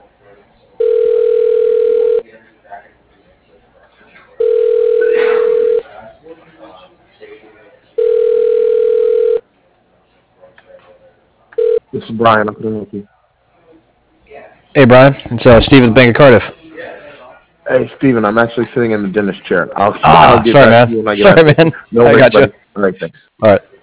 This is Brian. I'm going to Hey, Brian. It's Steve at the Bank of Cardiff. Hey, Steven, I'm actually sitting in the dentist chair. I'll Ah, get sorry, back man. to you when I get out Sorry, there. man. No I worries, got you. buddy. All right, thanks. All right.